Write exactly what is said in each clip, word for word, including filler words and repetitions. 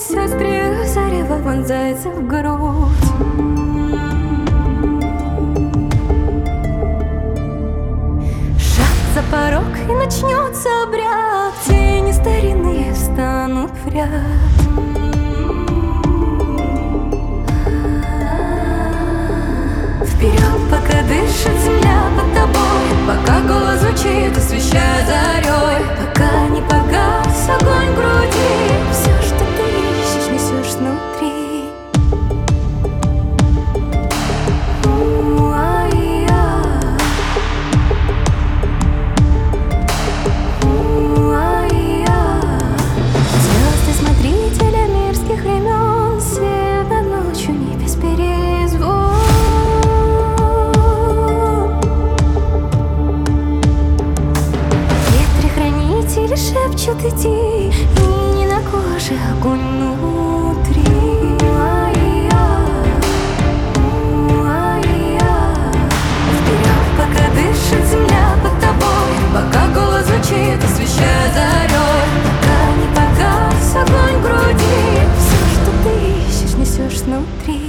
Острие зарево вонзается в грудь. Шаг за порог, и начнется обряд. Тени старинные встанут в ряд. Вперед, пока дышит земля под тобой, пока голос звучит, освещая зарей, пока не погас огонь в груди. Все, что ты ищешь, несешь внутри. Звезды смотрителя мирских времен, свет над ночью не без перезвон. Ветры-хранители шепчут иди, и не на коже огонь внутри. Вперед, пока дышит земля под тобой, пока голос звучит, освещая зарей, пока не погас огонь в груди. Все, что ты ищешь, несешь внутри.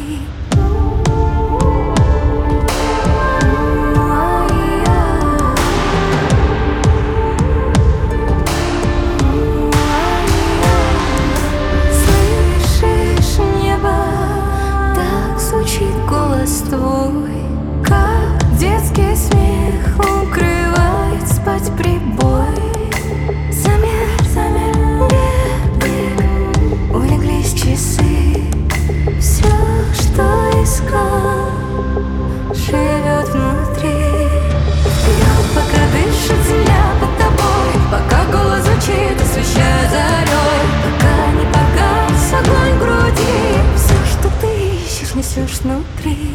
Слышишь небо, так звучит голос твой, как детский смех укрывает спать прибой. Замер, замер, бег, бег, улеглись часы. Все, что искал, живет внутри. Вперед, пока дышит земля под тобой, пока голос звучит, освещая зарей, пока не погас огонь в груди. Все, что ты ищешь, несешь внутри.